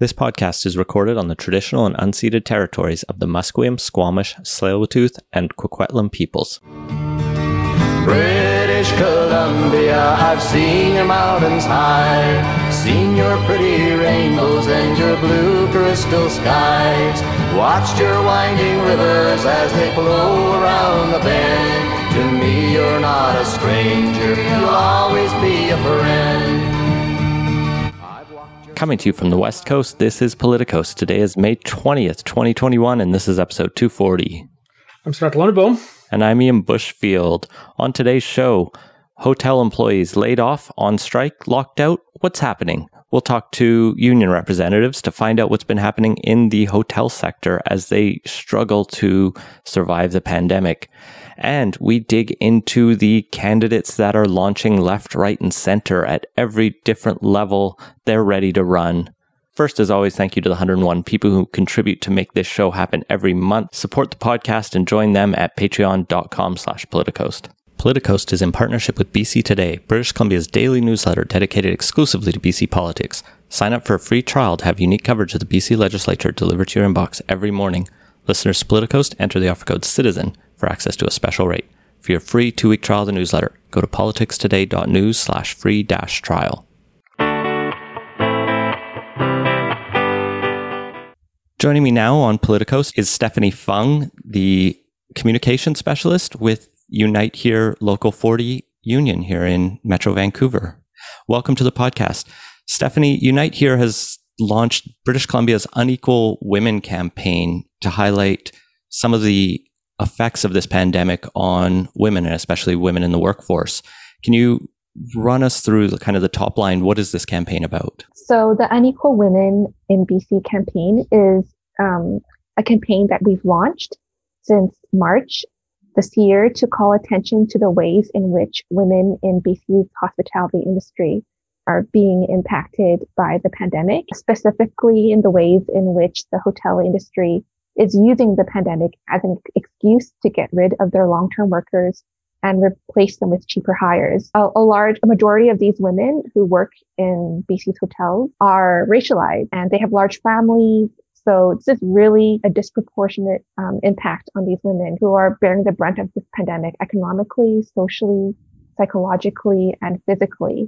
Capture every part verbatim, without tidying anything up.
This podcast is recorded on the traditional and unceded territories of the Musqueam, Squamish, Tsleil-Waututh, and Coquitlam peoples. British Columbia, I've seen your mountains high, seen your pretty rainbows and your blue crystal skies, watched your winding rivers as they flow around the bend. To me you're not a stranger, you'll always be a friend. Coming to you from the West Coast, this is Politicos. Today is May twentieth, twenty twenty-one, and this is episode two forty. I'm Scott Lunderboom. And I'm Ian Bushfield. On today's show, hotel employees laid off, on strike, locked out. What's happening? We'll talk to union representatives to find out what's been happening in the hotel sector as they struggle to survive the pandemic. And we dig into the candidates that are launching left, right, and center at every different level they're ready to run. First, as always, thank you to the one hundred one people who contribute to make this show happen every month. Support the podcast and join them at patreon.com slash Politicoast. Politicoast is in partnership with B C Today, British Columbia's daily newsletter dedicated exclusively to B C politics. Sign up for a free trial to have unique coverage of the B C legislature delivered to your inbox every morning. Listeners to Politicoast enter the offer code CITIZEN for access to a special rate. For your free two-week trial of the newsletter, go to politicstoday.news slash free dash trial. Joining me now on Politicos is Stephanie Fung, the communication specialist with Unite Here Local forty Union here in Metro Vancouver. Welcome to the podcast. Stephanie, Unite Here has launched British Columbia's Unequal Women campaign to highlight some of the effects of this pandemic on women, and especially women in the workforce. Can you run us through the kind of the top line? What is this campaign about? So the Unequal Women in B C campaign is um, a campaign that we've launched since March this year to call attention to the ways in which women in B C's hospitality industry are being impacted by the pandemic, specifically in the ways in which the hotel industry is using the pandemic as an excuse to get rid of their long-term workers and replace them with cheaper hires. A, a large a majority of these women who work in B C's hotels are racialized and they have large families. So this is really a disproportionate um, impact on these women who are bearing the brunt of this pandemic economically, socially, psychologically, and physically.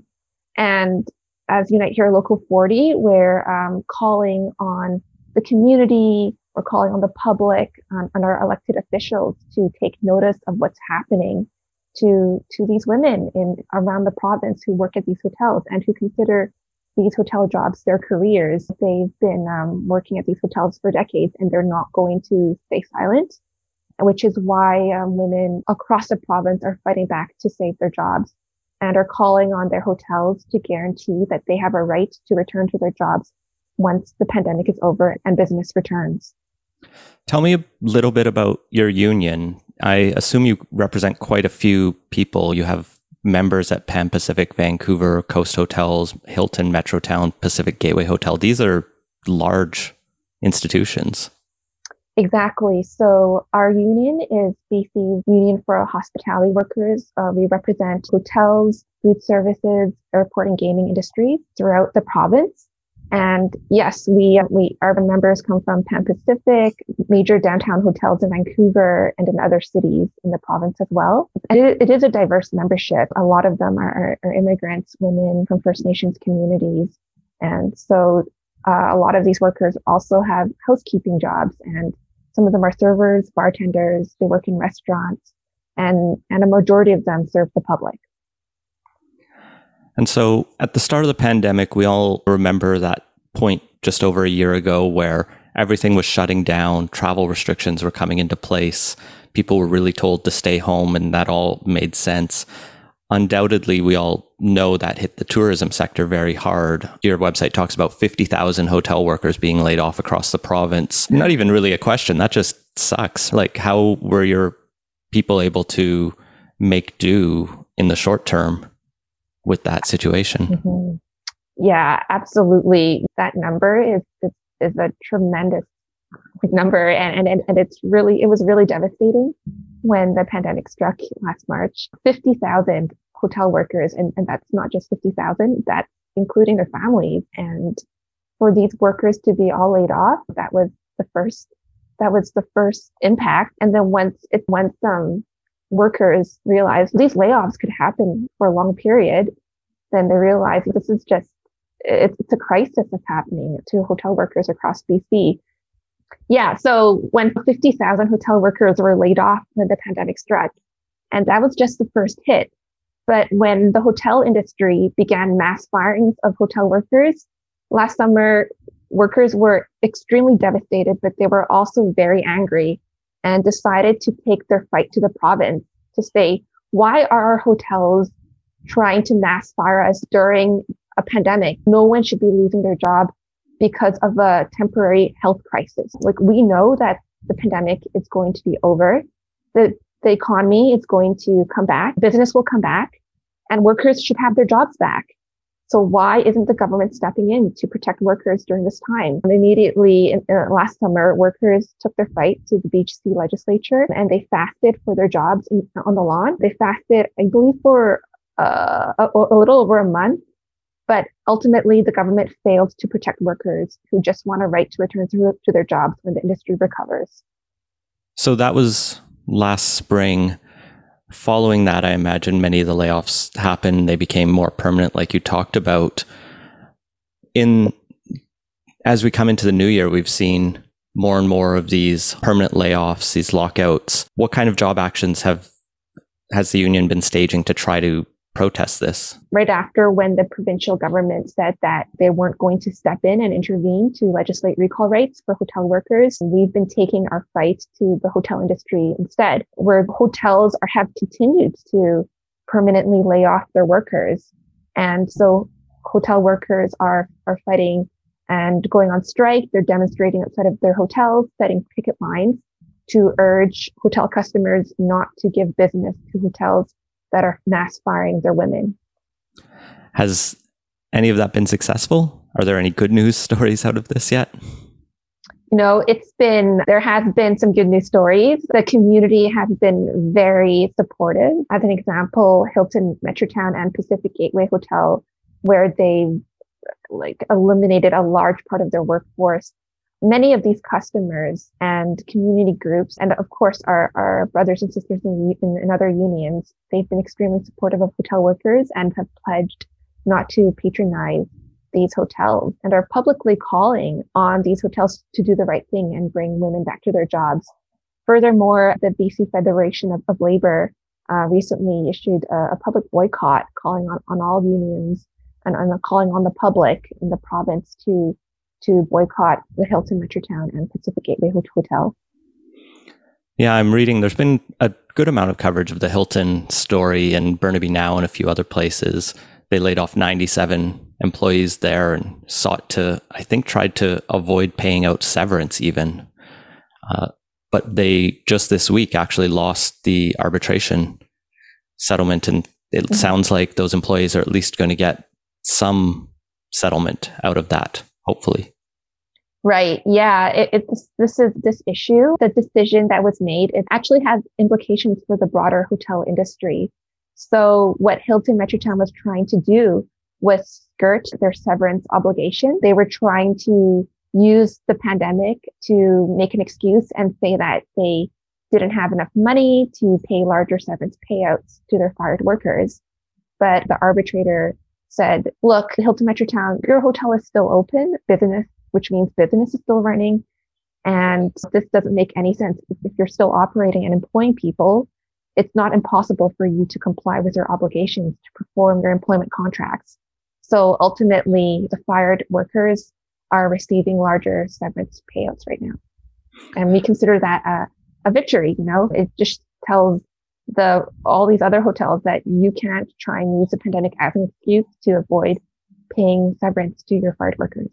And as Unite Here Local forty, we're um, calling on the community, we're calling on the public um, and our elected officials to take notice of what's happening to to these women in around the province who work at these hotels and who consider these hotel jobs their careers. They've been um, working at these hotels for decades and they're not going to stay silent, which is why um, women across the province are fighting back to save their jobs and are calling on their hotels to guarantee that they have a right to return to their jobs once the pandemic is over and business returns. Tell me a little bit about your union. I assume you represent quite a few people. You have members at Pan Pacific, Vancouver, Coast Hotels, Hilton, Metrotown, Pacific Gateway Hotel. These are large institutions. Exactly. So our union is B C's Union for Hospitality Workers. Uh, we represent hotels, food services, airport and gaming industries throughout the province. And yes, we, we, our members come from Pan Pacific, major downtown hotels in Vancouver and in other cities in the province as well. And it, it is a diverse membership. A lot of them are, are immigrants, women from First Nations communities. And so uh, a lot of these workers also have housekeeping jobs, and some of them are servers, bartenders, they work in restaurants, and, and a majority of them serve the public. And so at the start of the pandemic, we all remember that point just over a year ago where everything was shutting down, travel restrictions were coming into place, people were really told to stay home, and that all made sense. Undoubtedly, we all know that hit the tourism sector very hard. Your website talks about fifty thousand hotel workers being laid off across the province. Not even really a question, that just sucks. Like, how were your people able to make do in the short term with that situation? Mm-hmm. Yeah, absolutely. That number is, is, is a tremendous number. And, and, and it's really, it was really devastating when the pandemic struck last March. fifty thousand hotel workers. And, and that's not just fifty thousand, that's including their families. And for these workers to be all laid off, that was the first, that was the first impact. And then once it, once some workers realized these layoffs could happen for a long period, then they realized this is just, it's, it's a crisis that's happening to hotel workers across B C. Yeah. So when fifty thousand hotel workers were laid off when the pandemic struck, and that was just the first hit. But when the hotel industry began mass firings of hotel workers last summer, workers were extremely devastated, but they were also very angry and decided to take their fight to the province to say, why are our hotels trying to mass fire us during a pandemic? No one should be losing their job because of a temporary health crisis. Like, we know that the pandemic is going to be over. The, the economy is going to come back. Business will come back, and workers should have their jobs back. So why isn't the government stepping in to protect workers during this time? And immediately in, uh, last summer, workers took their fight to the B C legislature, and they fasted for their jobs in, on the lawn. They fasted, I believe, for uh, a, a little over a month. But ultimately, the government failed to protect workers who just want a right to return to, to their jobs when the industry recovers. So that was last spring. Following that, I imagine many of the layoffs happened. They became more permanent, like you talked about. In as we come into the new year, we've seen more and more of these permanent layoffs, these lockouts. What kind of job actions have has the union been staging to try to protest this? Right after when the provincial government said that they weren't going to step in and intervene to legislate recall rights for hotel workers, we've been taking our fight to the hotel industry instead, where hotels are, have continued to permanently lay off their workers. And so hotel workers are, are fighting and going on strike. They're demonstrating outside of their hotels, setting picket lines to urge hotel customers not to give business to hotels that are mass firing their women. Has any of that been successful? Are there any good news stories out of this yet? You know, it's been, there has been some good news stories. The community has been very supportive. As an example, Hilton Metrotown and Pacific Gateway Hotel, where they like eliminated a large part of their workforce. Many of these customers and community groups, and of course our, our brothers and sisters in, in, in other unions, they've been extremely supportive of hotel workers and have pledged not to patronize these hotels and are publicly calling on these hotels to do the right thing and bring women back to their jobs. Furthermore, the B C Federation of, of Labor uh, recently issued a, a public boycott calling on, on all unions and, and calling on the public in the province to to boycott the Hilton Metrotown and Pacific Gateway Hotel. Yeah, I'm reading. There's been a good amount of coverage of the Hilton story in Burnaby Now and a few other places. They laid off ninety-seven employees there and sought to, I think, tried to avoid paying out severance even. Uh, but they just this week actually lost the arbitration settlement. And it mm-hmm. sounds like those employees are at least going to get some settlement out of that, hopefully. Right. Yeah. It, it, this, this is this issue. The decision that was made, it actually has implications for the broader hotel industry. So what Hilton Metrotown was trying to do was skirt their severance obligation. They were trying to use the pandemic to make an excuse and say that they didn't have enough money to pay larger severance payouts to their fired workers. But the arbitrator said, look, Hilton Metrotown, your hotel is still open, business, which means business is still running. And this doesn't make any sense. If you're still operating and employing people, it's not impossible for you to comply with your obligations to perform your employment contracts. So ultimately, the fired workers are receiving larger severance payouts right now. And we consider that a, a victory, you know, it just tells the all these other hotels that you can't try and use the pandemic as an excuse to avoid paying severance to your fired workers.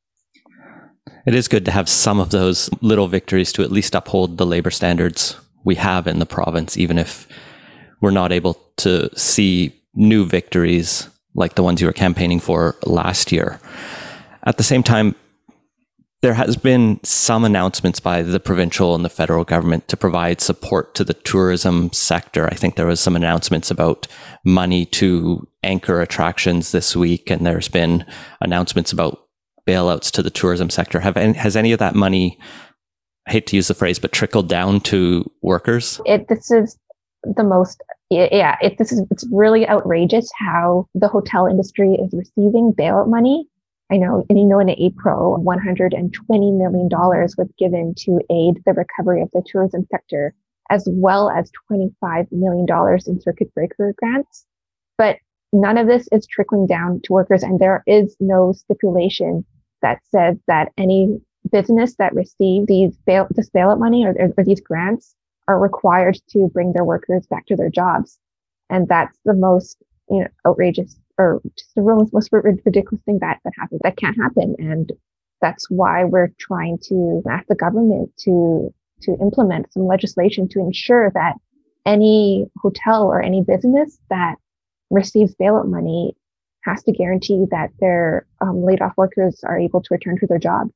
It is good to have some of those little victories to at least uphold the labor standards we have in the province, even if we're not able to see new victories like the ones you were campaigning for last year. At the same time, there has been some announcements by the provincial and the federal government to provide support to the tourism sector. I think there was some announcements about money to anchor attractions this week, and there's been announcements about bailouts to the tourism sector. Have any, has any of that money, I hate to use the phrase, but trickled down to workers? It, this is the most, yeah, it, this is, it's really outrageous how the hotel industry is receiving bailout money. I know, and you know, in April, one hundred twenty million dollars was given to aid the recovery of the tourism sector, as well as twenty-five million dollars in circuit breaker grants. But none of this is trickling down to workers, and there is no stipulation that says that any business that receives these bail, this bailout money or, or these grants are required to bring their workers back to their jobs. And that's the most, you know, outrageous or just the most, most ridiculous thing that, that happens. That can't happen. And that's why we're trying to ask the government to, to implement some legislation to ensure that any hotel or any business that receives bailout money has to guarantee that their um, laid off workers are able to return to their jobs.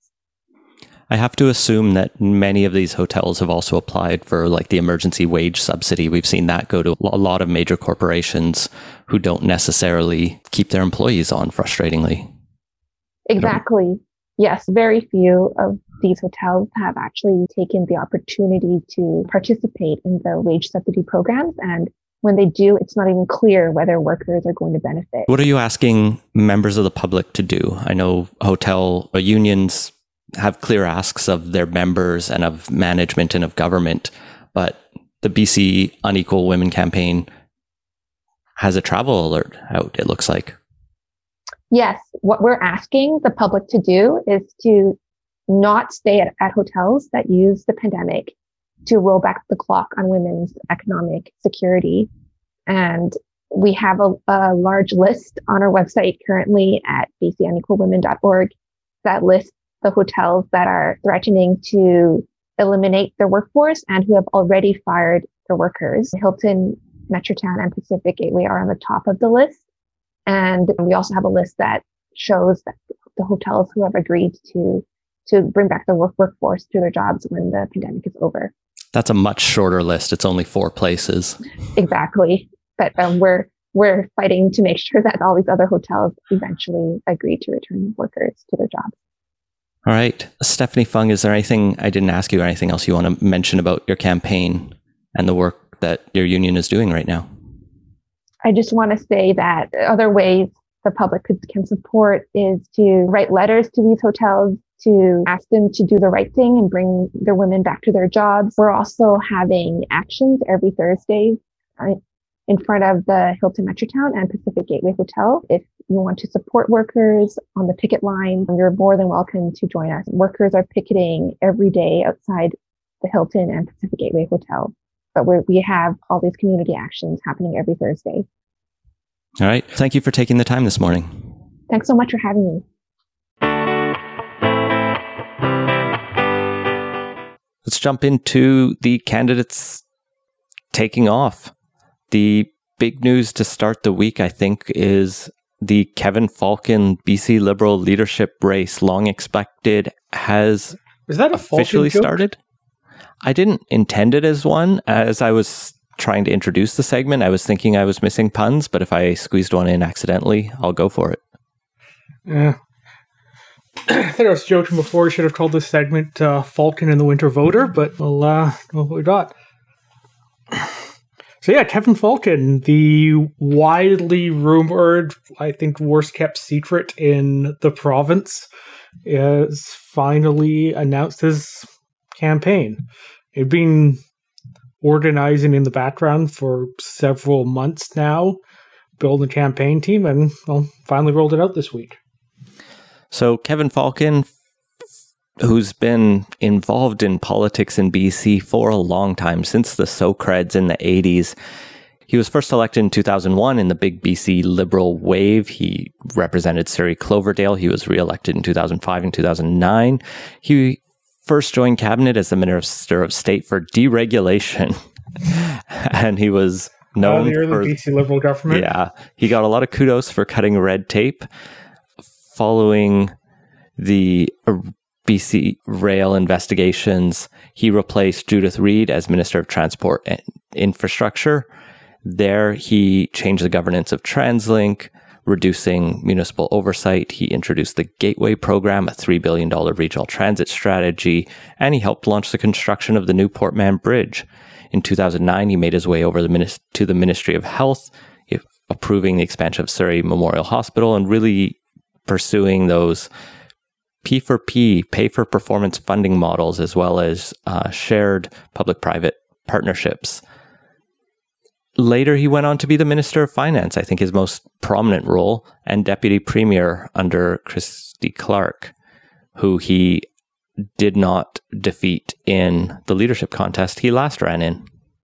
I have to assume that many of these hotels have also applied for like the emergency wage subsidy. We've seen that go to a lot of major corporations who don't necessarily keep their employees on, frustratingly. Exactly. Yes, very few of these hotels have actually taken the opportunity to participate in the wage subsidy programs. And when they do, it's not even clear whether workers are going to benefit. What are you asking members of the public to do? I know hotel unions have clear asks of their members and of management and of government, but the B C Unequal Women Campaign has a travel alert out, it looks like. Yes. What we're asking the public to do is to not stay at, at hotels that use the pandemic to roll back the clock on women's economic security. And we have a, a large list on our website currently at b c unequal women dot org that lists the hotels that are threatening to eliminate their workforce and who have already fired their workers. Hilton, Metrotown, and Pacific Gateway are on the top of the list. And we also have a list that shows that the hotels who have agreed to to bring back the work workforce to their jobs when the pandemic is over. That's a much shorter list. It's only four places. Exactly. But um, we're we're fighting to make sure that all these other hotels eventually agree to return workers to their jobs. All right. Stephanie Fung, is there anything I didn't ask you or anything else you want to mention about your campaign and the work that your union is doing right now? I just want to say that other ways the public could, can support is to write letters to these hotels to ask them to do the right thing and bring their women back to their jobs. We're also having actions every Thursday uh, in front of the Hilton Metrotown and Pacific Gateway Hotel. If you want to support workers on the picket line, you're more than welcome to join us. Workers are picketing every day outside the Hilton and Pacific Gateway Hotel. But we're, we have all these community actions happening every Thursday. All right. Thank you for taking the time this morning. Thanks so much for having me. Let's jump into the candidates taking off. The big news to start the week, I think, is the Kevin Falcon B C Liberal leadership race, long expected, has is that a officially Falcon joke? started. I didn't intend it as one. As I was trying to introduce the segment, I was thinking I was missing puns, but if I squeezed one in accidentally, I'll go for it. Yeah. I think I was joking before. We should have called this segment uh, Falcon and the Winter Voter, but we'll, uh, we'll what we got. So yeah, Kevin Falcon, the widely rumored, I think, worst kept secret in the province, is finally announced his campaign. He'd been organizing in the background for several months now, building a campaign team, and well, finally rolled it out this week. So Kevin Falcon, who's been involved in politics in B C for a long time, since the Socreds in the eighties. He was first elected in two thousand one in the big B C Liberal wave. He represented Surrey Cloverdale. He was re-elected in two thousand five and two thousand nine. He first joined cabinet as the Minister of State for Deregulation. And he was known oh, the early for... B C Liberal government. Yeah. He got a lot of kudos for cutting red tape. Following the B C rail investigations, he replaced Judith Reid as Minister of Transport and Infrastructure. There, he changed the governance of TransLink, reducing municipal oversight. He introduced the Gateway program, a three billion dollars regional transit strategy, and he helped launch the construction of the new Port Mann Bridge. In two thousand nine, he made his way over the minis- to the Ministry of Health, approving the expansion of Surrey Memorial Hospital and really pursuing those P for P, pay for performance funding models, as well as uh, shared public-private partnerships. Later, he went on to be the Minister of Finance, I think his most prominent role, and Deputy Premier under Christy Clark, who he did not defeat in the leadership contest he last ran in.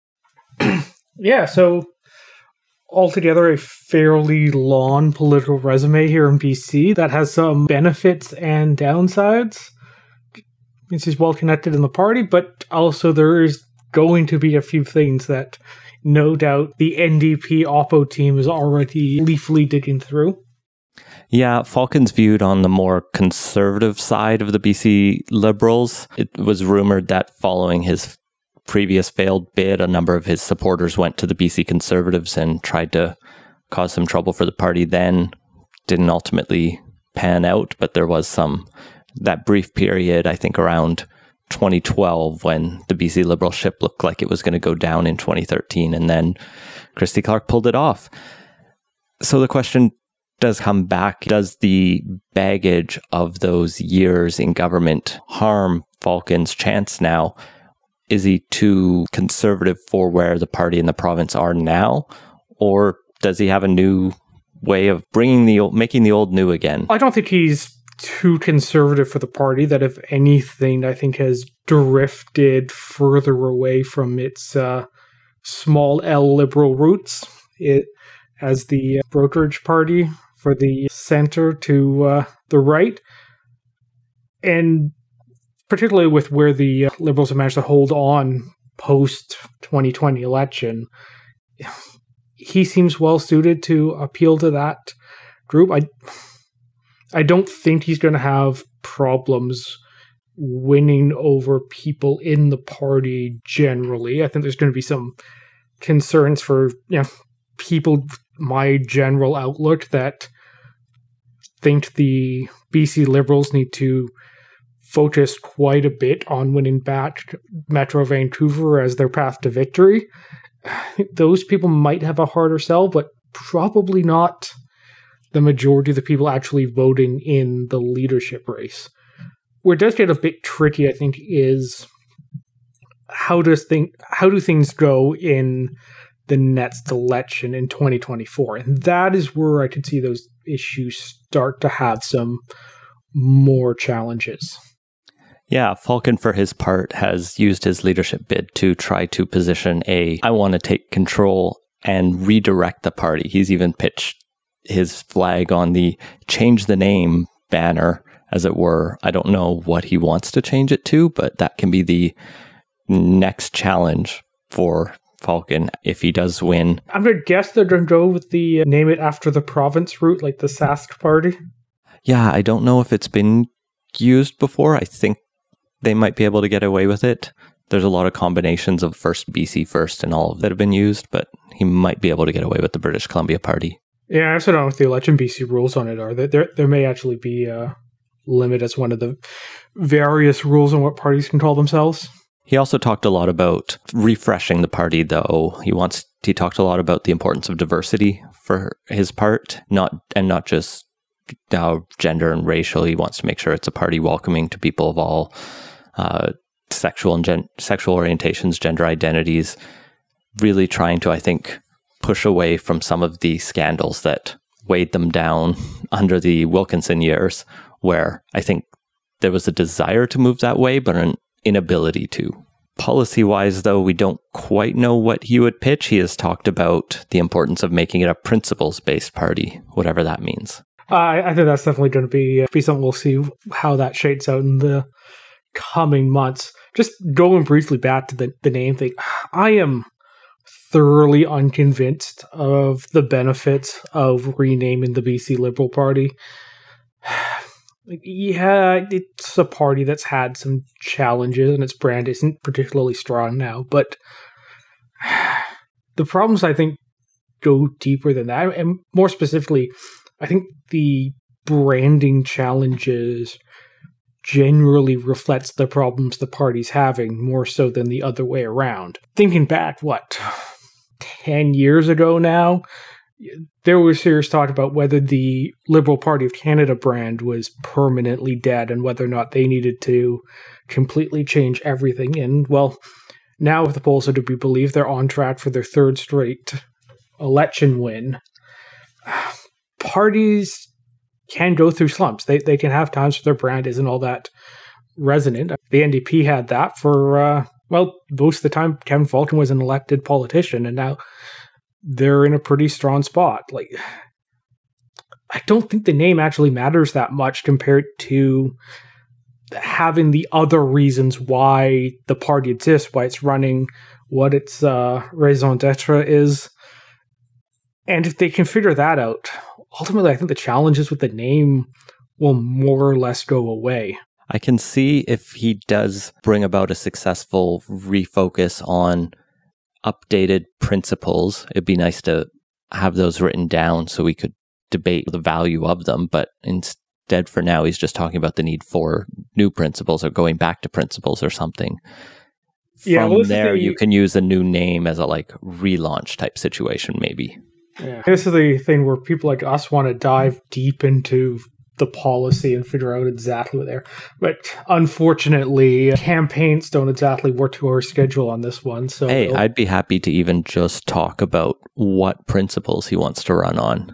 Yeah, so altogether a fairly long political resume here in B C that has some benefits and downsides. Means he's well connected in the party, but also there is going to be a few things that no doubt the N D P Oppo team is already leafly digging through. Yeah, Falcon's viewed on the more conservative side of the B C Liberals. It was rumored that following his previous failed bid, a number of his supporters went to the B C Conservatives and tried to cause some trouble for the party then. Didn't ultimately pan out, but there was some, that brief period, I think around twenty twelve, when the B C Liberal ship looked like it was going to go down in twenty thirteen, and then Christy Clark pulled it off. So the question does come back. Does the baggage of those years in government harm Falcon's chance now? Is he too conservative for where the party and the province are now? Or does he have a new way of bringing the old, making the old new again? I don't think he's too conservative for the party. That, if anything, I think has drifted further away from its uh, small L liberal roots. It as the brokerage party for the center to uh, the right. And particularly with where the Liberals have managed to hold on post twenty twenty election, he seems well suited to appeal to that group. I I don't think he's going to have problems winning over people in the party generally. I think there's going to be some concerns for, you know, people, my general outlook, that think the B C Liberals need to focus quite a bit on winning back Metro Vancouver as their path to victory. Those people might have a harder sell, but probably not the majority of the people actually voting in the leadership race. Where it does get a bit tricky, I think, is how does think how do things go in the next election in twenty twenty-four? And that is where I could see those issues start to have some more challenges. Yeah, Falcon, for his part, has used his leadership bid to try to position a, I want to take control and redirect the party. He's even pitched his flag on the change the name banner, as it were. I don't know what he wants to change it to, but that can be the next challenge for Falcon if he does win. I'm going to guess they're going to go with the uh, name it after the province route, like the Sask party. Yeah, I don't know if it's been used before. I think they might be able to get away with it. There's a lot of combinations of First B C First and all that have been used, but he might be able to get away with the British Columbia Party. Yeah, I also don't know what the election B C rules on it are. There, there may actually be a limit as one of the various rules on what parties can call themselves. He also talked a lot about refreshing the party, though. He wants. He talked a lot about the importance of diversity for his part, not and not just uh, gender and racial. He wants to make sure it's a party welcoming to people of all uh, sexual and gen- sexual orientations, gender identities. Really trying to, I think, push away from some of the scandals that weighed them down under the Wilkinson years, where I think there was a desire to move that way, but an inability to. Policy-wise, though, we don't quite know what he would pitch. He has talked about the importance of making it a principles-based party, whatever that means. Uh, I think that's definitely going to be, uh, be something we'll see how that shakes out in the coming months. Just going briefly back to the, the name thing, I am thoroughly unconvinced of the benefits of renaming the B C Liberal Party. Yeah, it's a party that's had some challenges and its brand isn't particularly strong now, but the problems, I think, go deeper than that. And more specifically, I think the branding challenges generally reflects the problems the party's having more so than the other way around. Thinking back, what, ten years ago now, there was serious talk about whether the Liberal Party of Canada brand was permanently dead and whether or not they needed to completely change everything. And, well, now if the polls are to be believed, they're on track for their third straight election win. Parties can go through slumps. They they can have times where their brand isn't all that resonant. The N D P had that for, uh, well, most of the time Kevin Falcon was an elected politician, and now they're in a pretty strong spot. Like, I don't think the name actually matters that much compared to having the other reasons why the party exists, why it's running, what its uh, raison d'etre is. And if they can figure that out, ultimately I think the challenges with the name will more or less go away. I can see if he does bring about a successful refocus on updated principles. It'd be nice to have those written down so we could debate the value of them. But instead, for now, he's just talking about the need for new principles or going back to principles or something. From yeah, well, there, the, you can use a new name as a like relaunch type situation, maybe. Yeah. This is the thing where people like us want to dive deep into the policy and figure out exactly what they're. But unfortunately, campaigns don't exactly work to our schedule on this one. So hey, I'd be happy to even just talk about what principles he wants to run on.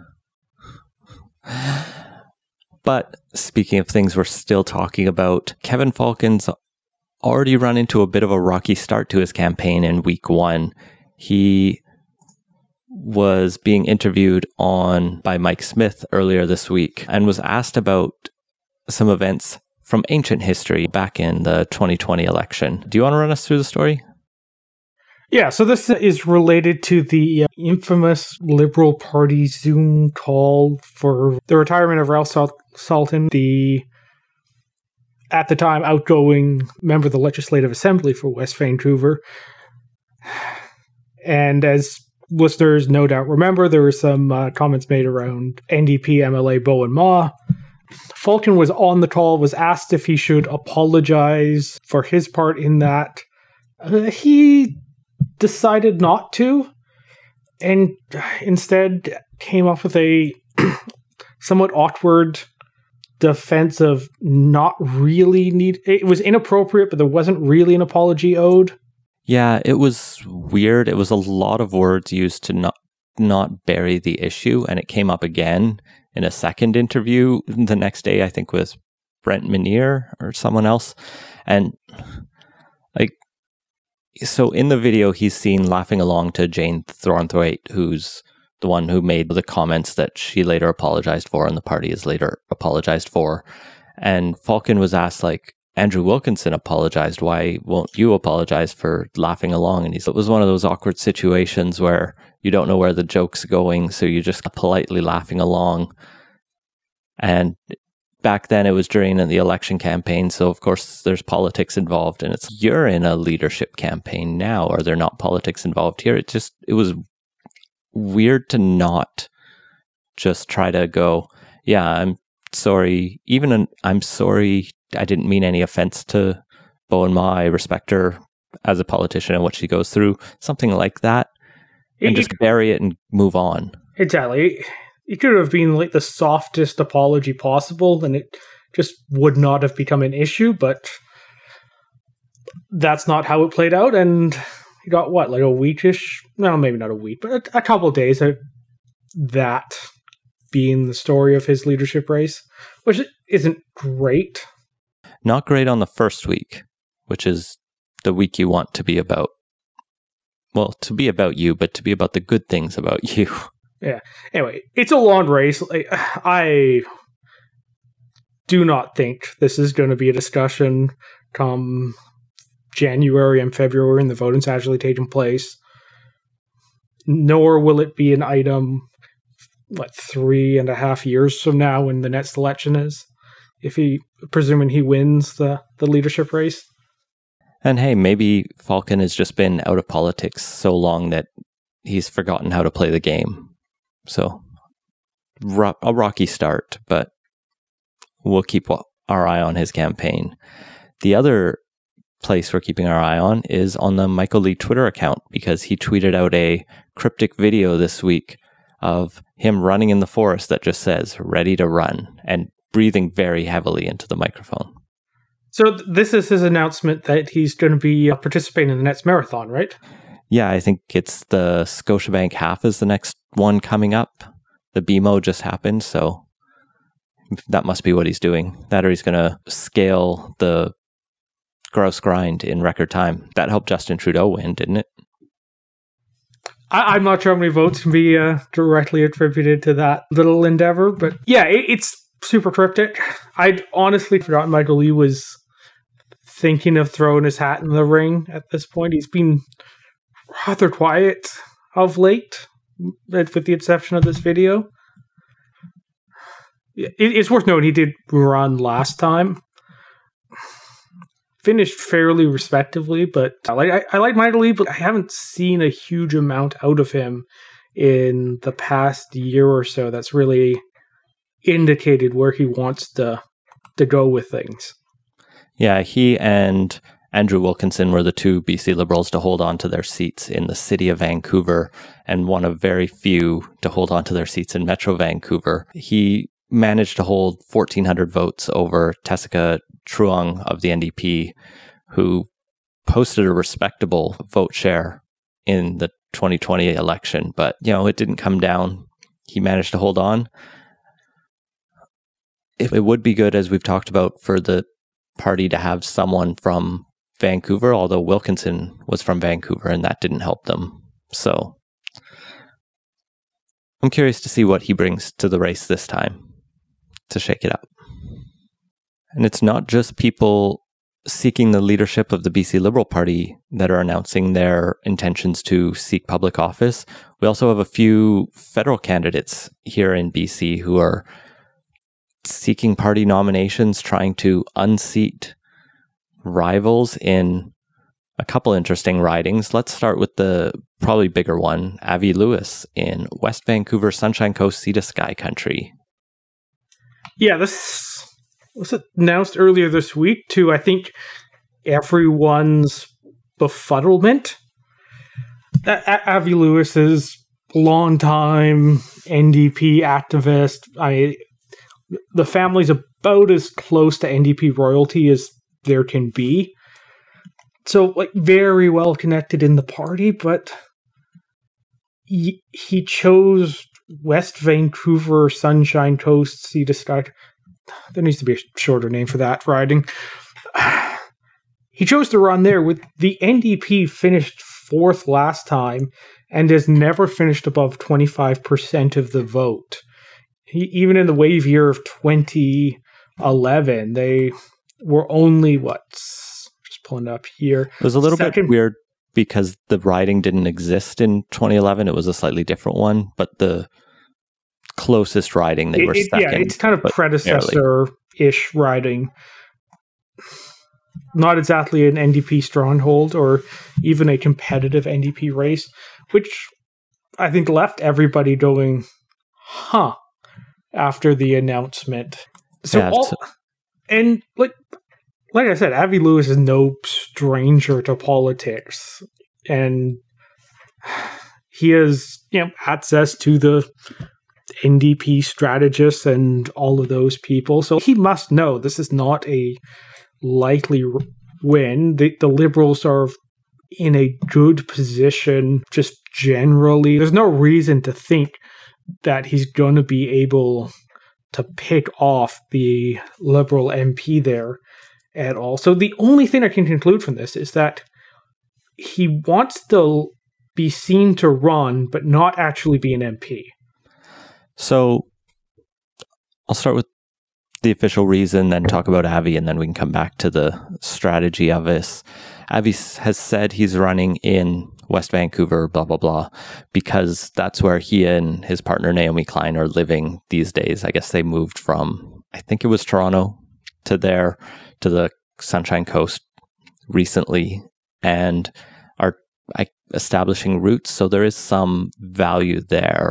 But speaking of things we're still talking about, Kevin Falcon's already run into a bit of a rocky start to his campaign in week one. He was being interviewed on by Mike Smith earlier this week and was asked about some events from ancient history back in the twenty twenty election. Do you want to run us through the story? Yeah, so this is related to the infamous Liberal Party Zoom call for the retirement of Ralph Salton, the, at the time, outgoing member of the Legislative Assembly for West Vancouver. And as listeners no doubt remember, there were some uh, comments made around N D P M L A Bowen Ma. Falcon was on the call, was asked if he should apologize for his part in that. Uh, he decided not to, and instead came up with a somewhat awkward defense of not really need. It was inappropriate, but there wasn't really an apology owed. Yeah, it was weird. It was a lot of words used to not not bury the issue, and it came up again in a second interview the next day, I think with Brent Menier or someone else. And like, so in the video, he's seen laughing along to Jane Thornthwaite, who's the one who made the comments that she later apologized for and the party has later apologized for. And Falcon was asked, like, Andrew Wilkinson apologized. Why won't you apologize for laughing along? And he's, it was one of those awkward situations where you don't know where the joke's going, so you're just politely laughing along. And back then it was during the election campaign, so of course there's politics involved, and it's, you're in a leadership campaign now. Are there not politics involved here? It just, it was weird to not just try to go, yeah, I'm sorry. Even an, I'm sorry, I didn't mean any offense to Bowen Ma. I respect her as a politician and what she goes through. Something like that. And it, just bury it and move on. Exactly. It could have been like the softest apology possible, and it just would not have become an issue, but that's not how it played out. And he got what, like a weekish? No, maybe not a week, but a, a couple of days of that being the story of his leadership race, which isn't great. Not great on the first week, which is the week you want to be about. Well, to be about you, but to be about the good things about you. Yeah. Anyway, it's a long race. Like, I do not think this is going to be a discussion come January and February and the voting's actually taking place. Nor will it be an item, what, three and a half years from now when the next election is, if he, presuming he wins the, the leadership race. And hey, maybe Falcon has just been out of politics so long that he's forgotten how to play the game. So ro- a rocky start, but we'll keep our eye on his campaign. The other place we're keeping our eye on is on the Michael Lee Twitter account, because he tweeted out a cryptic video this week of him running in the forest that just says "ready to run" and breathing very heavily into the microphone. So th- this is his announcement that he's going to be uh, participating in the next marathon, right? Yeah, I think it's the Scotiabank Half is the next one coming up. The B M O just happened, so that must be what he's doing. That or he's going to scale the grouse grind in record time. That helped Justin Trudeau win, didn't it? I- I'm not sure how many votes can be uh, directly attributed to that little endeavor, but yeah, it- it's super cryptic. I'd honestly forgotten Michael Lee was thinking of throwing his hat in the ring at this point. He's been rather quiet of late, with the exception of this video. It- it's worth noting he did run last time. Finished fairly respectively, but I like I, I like Michael Lee, but I haven't seen a huge amount out of him in the past year or so that's really indicated where he wants to to go with things. Yeah, he and Andrew Wilkinson were the two B C Liberals to hold on to their seats in the city of Vancouver, and one of very few to hold on to their seats in Metro Vancouver. He managed to hold fourteen hundred votes over Tessica Truong of the N D P, who posted a respectable vote share in the twenty twenty election, but you know, it didn't come down. He managed to hold on. It, it would be good, as we've talked about, for the party to have someone from Vancouver, although Wilkinson was from Vancouver and that didn't help them. So I'm curious to see what he brings to the race this time to shake it up. And it's not just people seeking the leadership of the B C Liberal Party that are announcing their intentions to seek public office. We also have a few federal candidates here in B C who are seeking party nominations, trying to unseat rivals in a couple interesting ridings. Let's start with the probably bigger one, Avi Lewis in West Vancouver, Sunshine Coast, Sea to Sky Country. Yeah, this was announced earlier this week to, I think, everyone's befuddlement. A- Avi Lewis is longtime N D P activist. I the family's about as close to N D P royalty as there can be. So, like, very well connected in the party, but he, he chose West Vancouver, Sunshine Coast, Sea to Sky. There needs to be a shorter name for that riding. He chose to run there with the N D P finished fourth last time and has never finished above twenty-five percent of the vote. He, even in the wave year of twenty eleven, they were only, what, just pulling it up here. It was a little Second, bit weird because the riding didn't exist in twenty eleven. It was a slightly different one, but the closest riding they it, were it, second. Yeah, it's kind of predecessor-ish riding. Not exactly an N D P stronghold or even a competitive N D P race, which I think left everybody going, huh, after the announcement. So, Yeah, all, so- and like, like I said, Avi Lewis is no stranger to politics, and he has, you know, access to the N D P strategists and all of those people. So he must know this is not a likely win. The, the Liberals are in a good position just generally. There's no reason to think that he's going to be able to pick off the Liberal M P there at all. So the only thing I can conclude from this is that he wants to be seen to run, but not actually be an M P. So I'll start with the official reason, then talk about Avi, and then we can come back to the strategy of this. Avi has said he's running in West Vancouver, blah, blah, blah, because that's where he and his partner Naomi Klein are living these days. I guess they moved from, I think it was Toronto, to there, to the Sunshine Coast recently, and are establishing roots. So there is some value there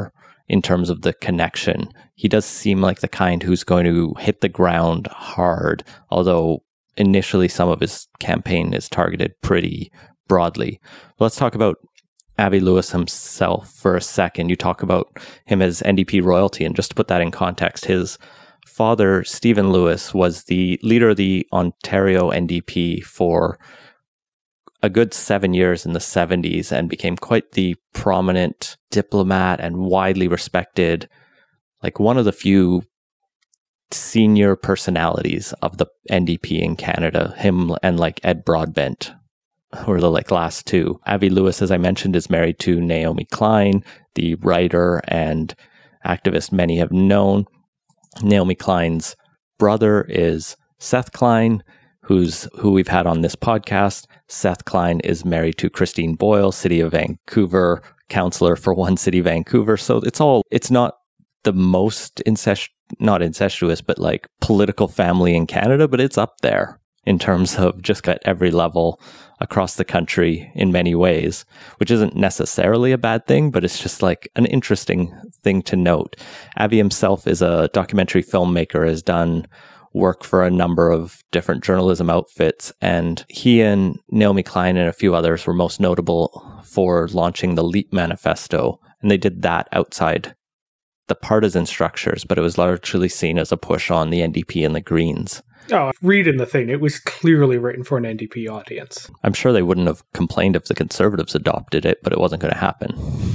in terms of the connection. He does seem like the kind who's going to hit the ground hard, although initially some of his campaign is targeted pretty broadly. Let's talk about Avi Lewis himself for a second. You talk about him as N D P royalty, and just to put that in context, his father, Stephen Lewis, was the leader of the Ontario N D P for a good seven years in the seventies and became quite the prominent diplomat and widely respected, like one of the few senior personalities of the N D P in Canada. Him and like Ed Broadbent were the like last two. Avi Lewis, as I mentioned, is married to Naomi Klein, the writer and activist many have known. Naomi Klein's brother is Seth Klein, who's who we've had on this podcast. Seth Klein is married to Christine Boyle, City of Vancouver councillor for One City Vancouver. So it's all it's not the most incest not incestuous, but like political family in Canada, but it's up there in terms of just at every level across the country in many ways, which isn't necessarily a bad thing, but it's just like an interesting thing to note. Avi himself is a documentary filmmaker, has done work for a number of different journalism outfits, and he and Naomi Klein and a few others were most notable for launching the LEAP Manifesto, and they did that outside the partisan structures, but it was largely seen as a push on the N D P and the Greens. Oh, reading the thing, it was clearly written for an N D P audience. I'm sure they wouldn't have complained if the Conservatives adopted it, but it wasn't going to happen.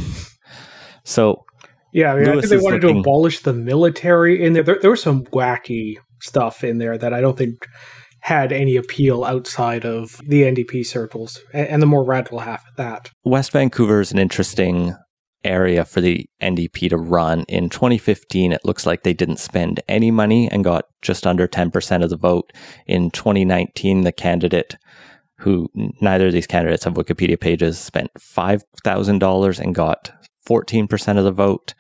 So, yeah, I, mean, I think they wanted looking... to abolish the military in there. there. There was some wacky stuff in there that I don't think had any appeal outside of the N D P circles, and, and the more radical half of that. West Vancouver is an interesting area for the N D P to run. In twenty fifteen, it looks like they didn't spend any money and got just under ten percent of the vote. In twenty nineteen, the candidate, who neither of these candidates have Wikipedia pages, spent five thousand dollars and got fourteen percent of the vote.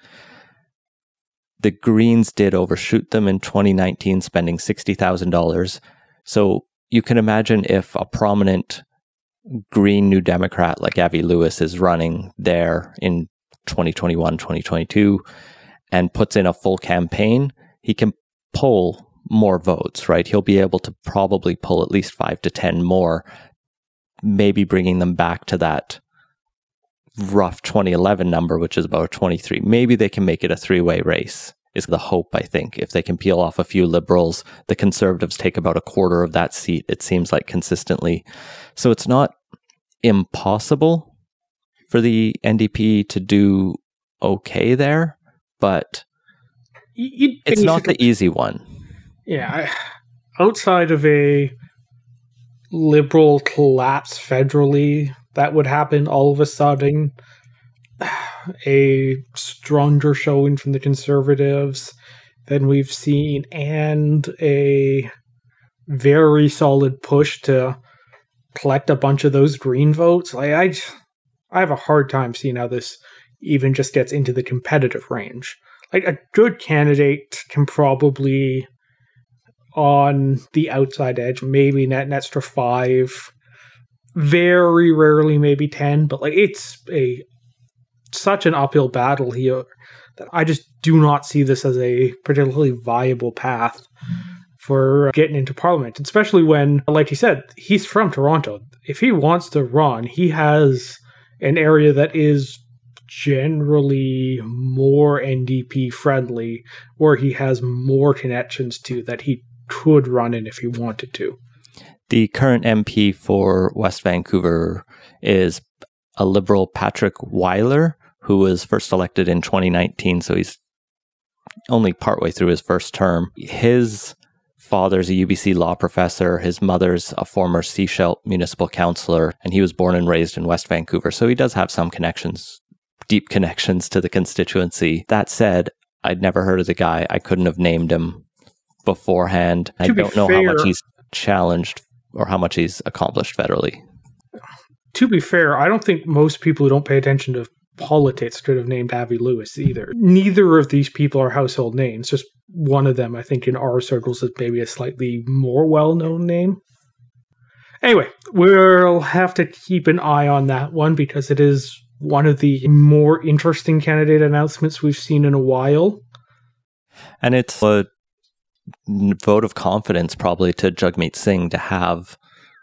The Greens did overshoot them in twenty nineteen, spending sixty thousand dollars. So you can imagine if a prominent Green New Democrat like Avi Lewis is running there in twenty twenty-one, twenty twenty-two and puts in a full campaign, he can pull more votes, right? He'll be able to probably pull at least five to ten more, maybe bringing them back to that rough twenty eleven number, which is about twenty-three. Maybe they can make it a three-way race, is the hope, I think. If they can peel off a few Liberals, the Conservatives take about a quarter of that seat, it seems like, consistently. So it's not impossible for the N D P to do okay there, but You'd it's not the easy one. Yeah. Outside of a Liberal collapse federally, that would happen all of a sudden. A stronger showing from the Conservatives than we've seen, and a very solid push to collect a bunch of those Green votes. Like I, I have a hard time seeing how this even just gets into the competitive range. Like a good candidate can probably, on the outside edge, maybe net an extra five. Very rarely, maybe ten. But like it's a such an uphill battle here that I just do not see this as a particularly viable path for getting into Parliament, especially when, like you said, he's from Toronto. If he wants to run, he has an area that is generally more N D P friendly, where he has more connections to, that he could run in if he wanted to. The current M P for West Vancouver is a Liberal, Patrick Weiler, who was first elected in twenty nineteen, so he's only partway through his first term. His father's a U B C law professor, his mother's a former Sechelt municipal councillor, and he was born and raised in West Vancouver, so he does have some connections, deep connections to the constituency. That said, I'd never heard of the guy. I couldn't have named him beforehand. I don't know how much he's challenged or how much he's accomplished federally. To be fair, I don't think most people who don't pay attention to politics could have named Avi Lewis either. Neither of these people are household names. Just one of them, I think, in our circles is maybe a slightly more well-known name. Anyway, we'll have to keep an eye on that one because it is one of the more interesting candidate announcements we've seen in a while. And it's a vote of confidence probably to Jagmeet Singh to have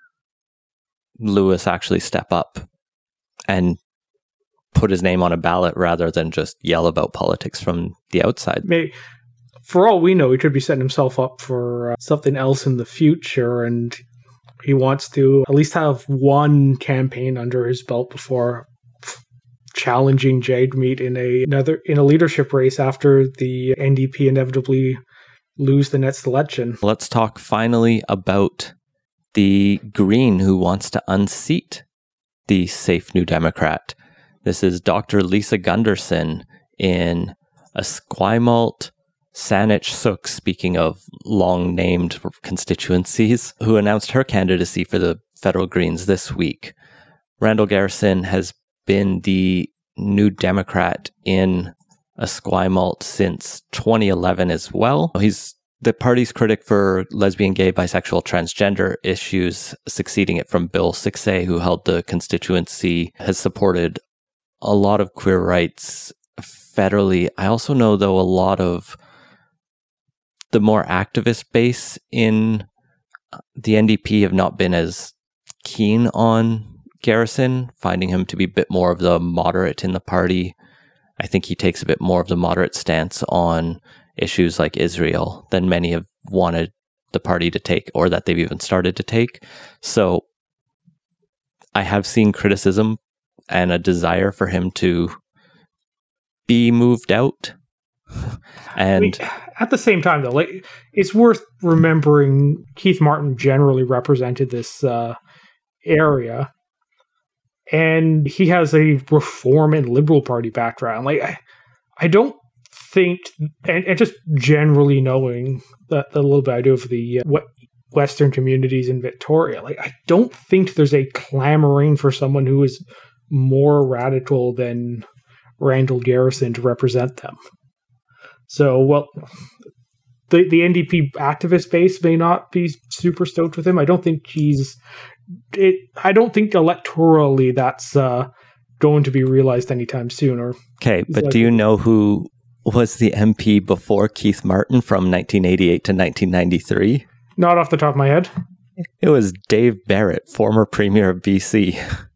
Lewis actually step up and put his name on a ballot rather than just yell about politics from the outside. Maybe, for all we know, he could be setting himself up for uh, something else in the future, and he wants to at least have one campaign under his belt before challenging Jagmeet in a another in a leadership race after the N D P inevitably lose the next election. Let's talk finally about the Green who wants to unseat the safe New Democrat. This is Doctor Lisa Gunderson in Esquimalt, Saanich Sooke, speaking of long-named constituencies, who announced her candidacy for the federal Greens this week. Randall Garrison has been the New Democrat in Esquimalt since twenty eleven as well. He's the party's critic for lesbian, gay, bisexual, transgender issues, succeeding it from Bill six A, who held the constituency, has supported a lot of queer rights federally. I also know, though, a lot of the more activist base in the N D P have not been as keen on Garrison, finding him to be a bit more of the moderate in the party. I think he takes a bit more of the moderate stance on issues like Israel than many have wanted the party to take, or that they've even started to take. So I have seen criticism and a desire for him to be moved out. And I mean, at the same time, though, like, it's worth remembering Keith Martin generally represented this uh, area, and he has a Reform and Liberal Party background. Like, I, I don't think, and, and just generally knowing that the little bit I do of the uh, Western communities in Victoria, like, I don't think there's a clamoring for someone who is more radical than Randall Garrison to represent them. So, well, the the N D P activist base may not be super stoked with him. I don't think he's. It, I don't think electorally that's uh, going to be realized anytime soon. Or okay, but like, do you know who was the M P before Keith Martin from nineteen eighty-eight to nineteen ninety-three? Not off the top of my head. It was Dave Barrett, former Premier of B C.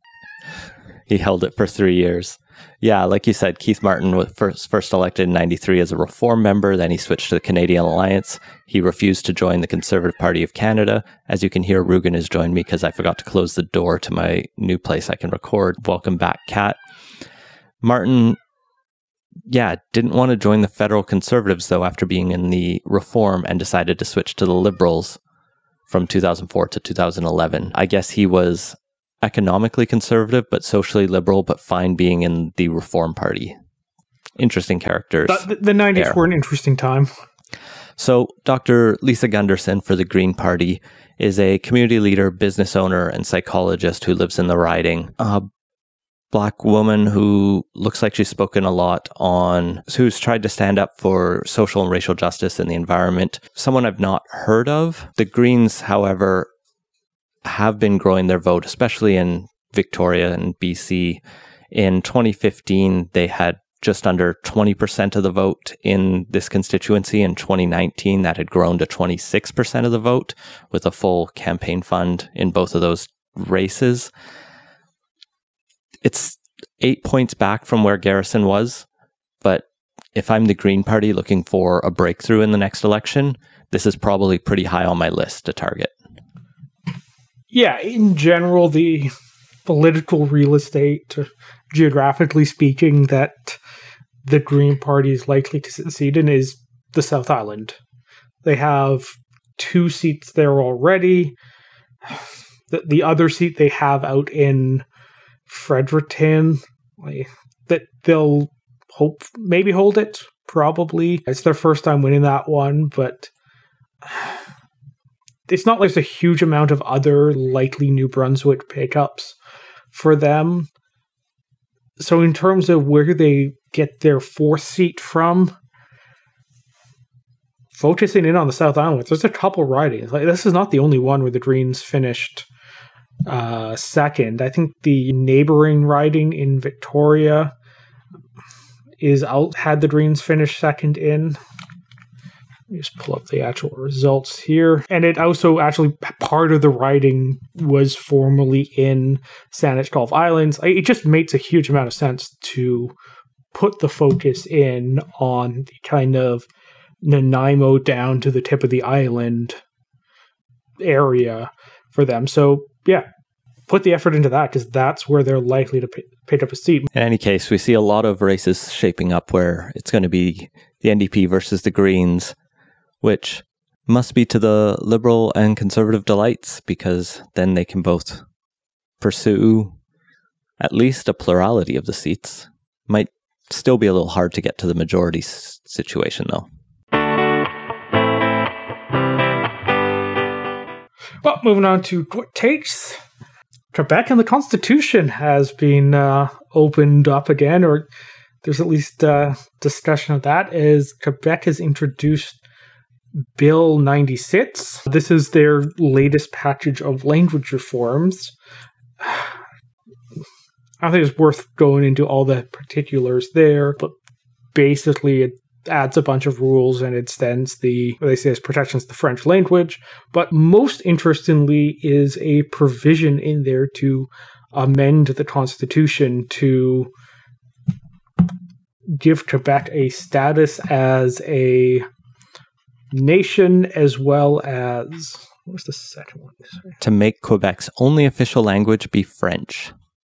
He held it for three years. Yeah, like you said, Keith Martin was first, first elected in ninety-three as a Reform member. Then he switched to the Canadian Alliance. He refused to join the Conservative Party of Canada. As you can hear, Rugen has joined me because I forgot to close the door to my new place I can record. Welcome back, Kat. Martin, yeah, didn't want to join the federal Conservatives, though, after being in the Reform, and decided to switch to the Liberals from two thousand four to two thousand eleven. I guess he was economically conservative, but socially liberal, but fine being in the Reform Party. Interesting characters. The, the nineties there. Were an interesting time. So Doctor Lisa Gunderson for the Green Party is a community leader, business owner, and psychologist who lives in the riding. A Black woman who looks like she's spoken a lot on, who's tried to stand up for social and racial justice and the environment. Someone I've not heard of. The Greens, however, have been growing their vote, especially in Victoria and B C. In twenty fifteen, they had just under twenty percent of the vote in this constituency. In twenty nineteen, that had grown to twenty-six percent of the vote, with a full campaign fund in both of those races. It's eight points back from where Garrison was, but if I'm the Green Party looking for a breakthrough in the next election, this is probably pretty high on my list to target. Yeah, in general, the political real estate, geographically speaking, that the Green Party is likely to succeed in is the South Island. They have two seats there already. The, the other seat they have out in Fredericton, like, that they'll hope maybe hold it. Probably it's their first time winning that one, but it's not like there's a huge amount of other likely New Brunswick pickups for them. So in terms of where they get their fourth seat from, focusing in on the South Island, there's a couple ridings. Like, this is not the only one where the Greens finished uh, second. I think the neighboring riding in Victoria is out, had the Greens finish second in. Let me just pull up the actual results here. And it also actually, part of the riding was formerly in Saanich Gulf Islands. It just makes a huge amount of sense to put the focus in on the kind of Nanaimo down to the tip of the island area for them. So, yeah, put the effort into that because that's where they're likely to pick, pick up a seat. In any case, we see a lot of races shaping up where it's going to be the N D P versus the Greens, which must be to the Liberal and Conservative delights because then they can both pursue at least a plurality of the seats. Might still be a little hard to get to the majority s- situation, though. Well, moving on to what takes. Quebec and the Constitution has been uh, opened up again, or there's at least uh, discussion of that, as Quebec has introduced Bill ninety-six. This is their latest package of language reforms. I don't think it's worth going into all the particulars there, but basically it adds a bunch of rules and extends the, what they say is protections to the French language. But most interestingly is a provision in there to amend the Constitution to give Quebec a status as a nation as well as, what's the second one? Sorry. To make Quebec's only official language be French.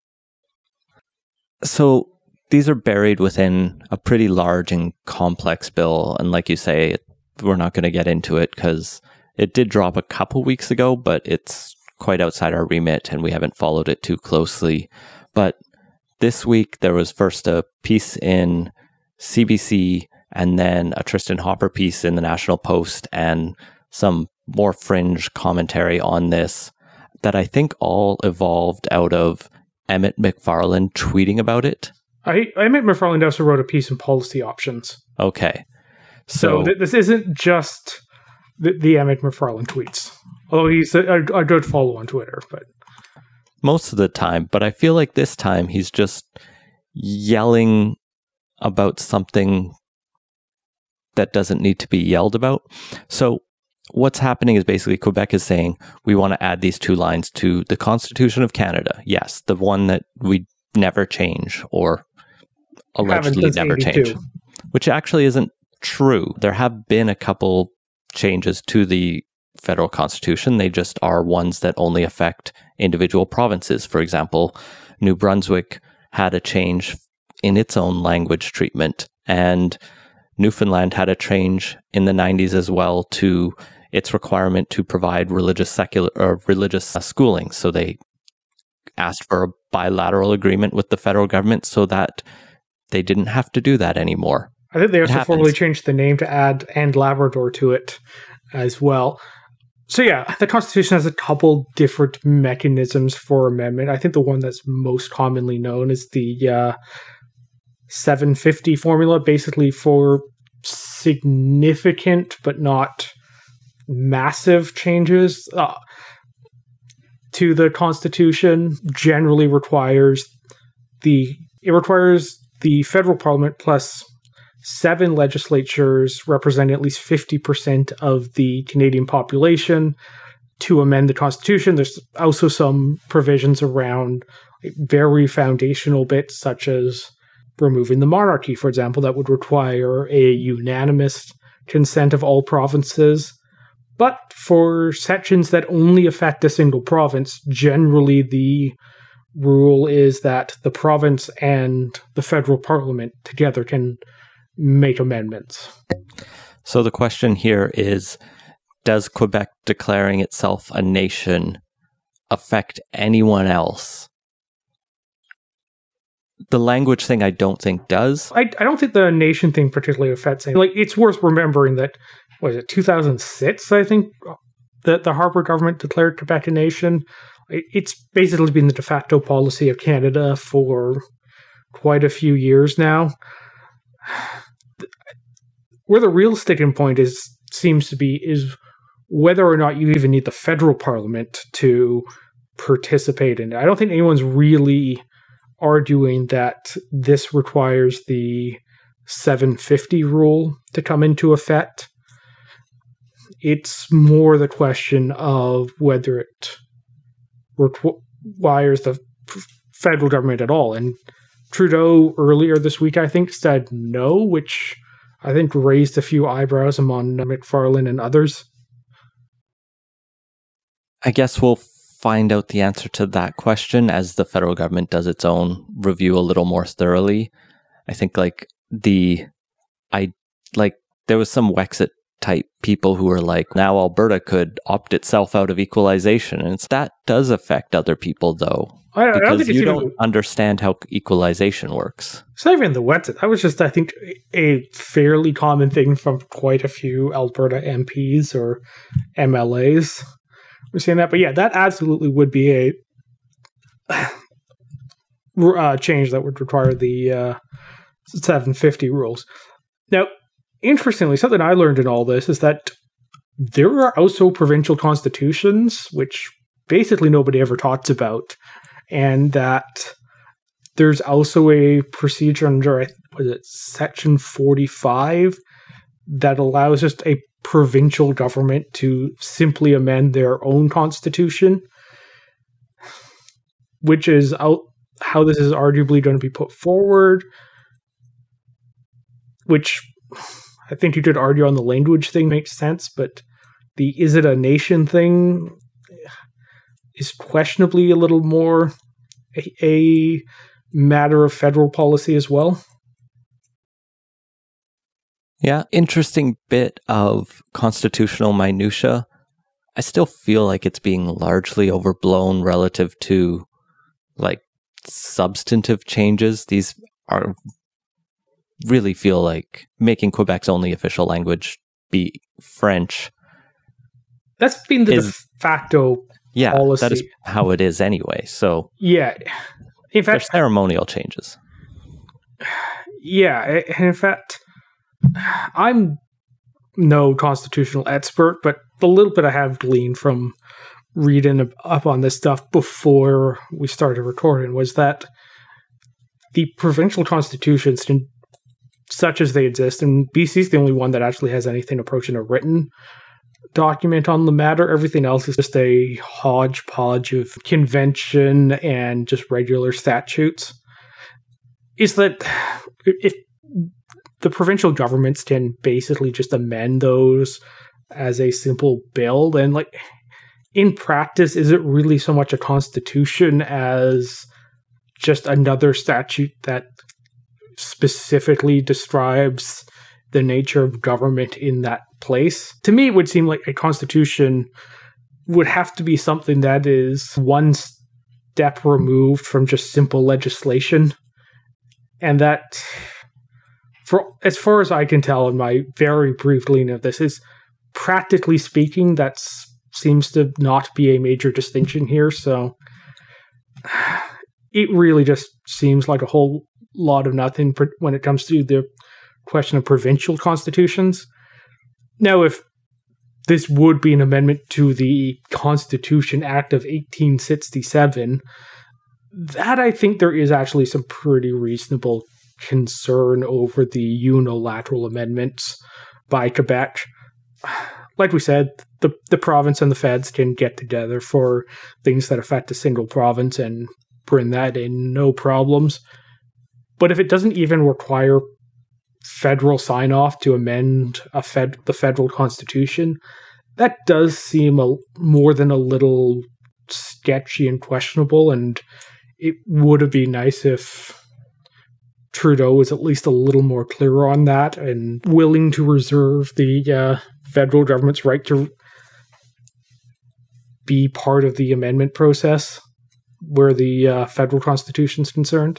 So these are buried within a pretty large and complex bill. And like you say, it, we're not going to get into it because it did drop a couple weeks ago, but it's quite outside our remit and we haven't followed it too closely. But this week, there was first a piece in C B C and then a Tristan Hopper piece in the National Post and some more fringe commentary on this that I think all evolved out of Emmett McFarland tweeting about it. I, Emmett McFarland also wrote a piece in Policy Options. Okay. So, so th- this isn't just the, the Emmett McFarland tweets. Although he's a, a, a good follow on Twitter. But most of the time. But I feel like this time he's just yelling about something that doesn't need to be yelled about. So what's happening is basically Quebec is saying, we want to add these two lines to the Constitution of Canada. Yes, the one that we never change or allegedly never change, which actually isn't true. There have been a couple changes to the federal constitution. They just are ones that only affect individual provinces. For example, New Brunswick had a change in its own language treatment, and Newfoundland had a change in the nineties as well to its requirement to provide religious secular or religious uh, schooling. So they asked for a bilateral agreement with the federal government so that they didn't have to do that anymore. I think they also formally changed the name to add and Labrador to it as well. So yeah, the Constitution has a couple different mechanisms for amendment. I think the one that's most commonly known is the uh, seven fifty formula, basically for significant but not massive changes uh, to the Constitution. Generally requires the it requires the federal parliament plus seven legislatures representing at least fifty percent of the Canadian population to amend the Constitution. There's also some provisions around very foundational bits, such as removing the monarchy, for example, that would require a unanimous consent of all provinces. But for sections that only affect a single province, generally the rule is that the province and the federal parliament together can make amendments. So the question here is, does Quebec declaring itself a nation affect anyone else? The language thing I don't think does. I, I don't think the nation thing particularly affects anything. Like, it's worth remembering that, was it two thousand six, I think, that the Harper government declared Quebec a nation. It's basically been the de facto policy of Canada for quite a few years now. Where the real sticking point is seems to be is whether or not you even need the federal parliament to participate in it. I don't think anyone's really arguing that this requires the seven fifty rule to come into effect. It's more the question of whether it requires the federal government at all. And Trudeau earlier this week, I think, said no, which I think raised a few eyebrows among McFarlane and others. I guess we'll find out the answer to that question as the federal government does its own review a little more thoroughly. I think like the, I like there was some Wexit type people who were like, now Alberta could opt itself out of equalization. And it's, that does affect other people though. I, because I don't think you it's don't even, understand how equalization works. It's not even the Wexit. That was just, I think, a fairly common thing from quite a few Alberta M Ps or M L As. We're saying that, but yeah, that absolutely would be a uh, change that would require the uh, seven fifty rules. Now, interestingly, something I learned in all this is that there are also provincial constitutions, which basically nobody ever talks about, and that there's also a procedure under, was it Section forty-five, that allows just a provincial government to simply amend their own constitution, which is out, how this is arguably going to be put forward, which I think you could argue on the language thing makes sense, but the is it a nation thing is questionably a little more a, a matter of federal policy as well. Yeah, interesting bit of constitutional minutia. I still feel like it's being largely overblown relative to like substantive changes. These are really feel like making Quebec's only official language be French. That's been the is, de facto yeah, policy. That is how it is anyway. So yeah, in fact, they're ceremonial changes. Yeah, and in fact, I'm no constitutional expert, but the little bit I have gleaned from reading up on this stuff before we started recording was that the provincial constitutions, such as they exist, and B C is the only one that actually has anything approaching a written document on the matter. Everything else is just a hodgepodge of convention and just regular statutes. Is that if the provincial governments can basically just amend those as a simple bill, and like in practice, is it really so much a constitution as just another statute that specifically describes the nature of government in that place? To me, it would seem like a constitution would have to be something that is one step removed from just simple legislation. And that, for as far as I can tell in my very brief gleaning of this, is practically speaking, that seems to not be a major distinction here. So it really just seems like a whole lot of nothing when it comes to the question of provincial constitutions. Now, if this would be an amendment to the Constitution Act of eighteen sixty-seven, that I think there is actually some pretty reasonable concern over the unilateral amendments by Quebec. Like we said, the, the province and the feds can get together for things that affect a single province and bring that in, no problems. But if it doesn't even require federal sign-off to amend a fed, the federal constitution, that does seem a, more than a little sketchy and questionable, and it would have been nice if Trudeau was at least a little more clear on that and willing to reserve the uh, federal government's right to be part of the amendment process where the uh, federal constitution is concerned.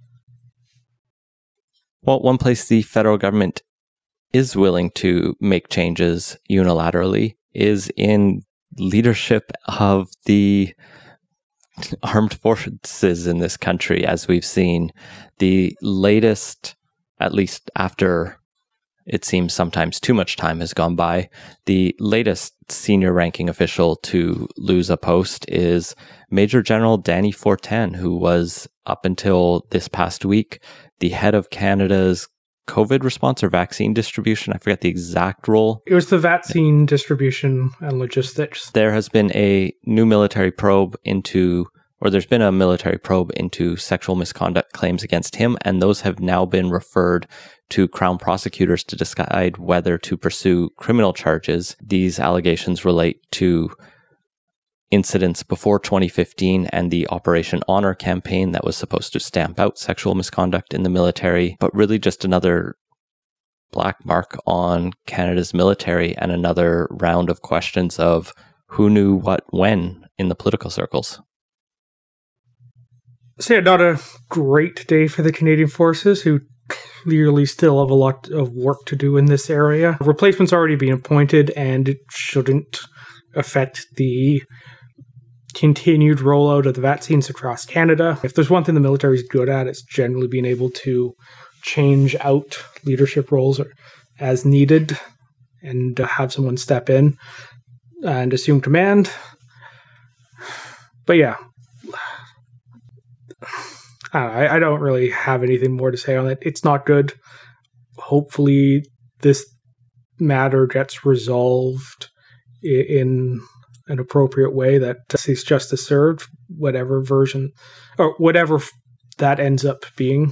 Well, one place the federal government is willing to make changes unilaterally is in leadership of the armed forces in this country, as we've seen. The latest, at least after it seems sometimes too much time has gone by. The latest senior ranking official to lose a post is Major General Danny Fortin, who was, up until this past week, the head of Canada's COVID response or vaccine distribution. I forget the exact role. It was the vaccine distribution and logistics. There has been a new military probe into, or there's been a military probe into sexual misconduct claims against him, and those have now been referred to Crown prosecutors to decide whether to pursue criminal charges. These allegations relate to incidents before twenty fifteen and the Operation Honor campaign that was supposed to stamp out sexual misconduct in the military, but really just another black mark on Canada's military and another round of questions of who knew what when in the political circles. So yeah, not a great day for the Canadian Forces, who clearly still have a lot of work to do in this area. Replacements already being appointed, and it shouldn't affect the continued rollout of the vaccines across Canada. If there's one thing the military is good at, it's generally being able to change out leadership roles as needed and have someone step in and assume command. But yeah, I, I don't really have anything more to say on it. It's not good. Hopefully this matter gets resolved in an appropriate way that sees justice served, whatever version or whatever that ends up being.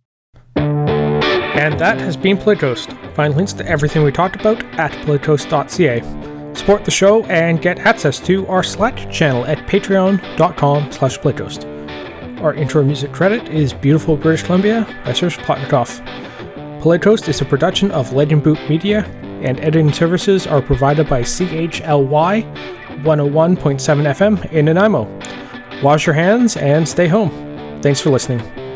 And that has been Playtoast. Find links to everything we talked about at playtoast dot c a. Support the show and get access to our Slack channel at patreon.com slash playtoast. Our intro music credit is Beautiful British Columbia by Serge Plotnikov. Playtoast is a production of Legend Boot Media, and editing services are provided by C H L Y one oh one point seven F M in Nanaimo. Wash your hands and stay home. Thanks for listening.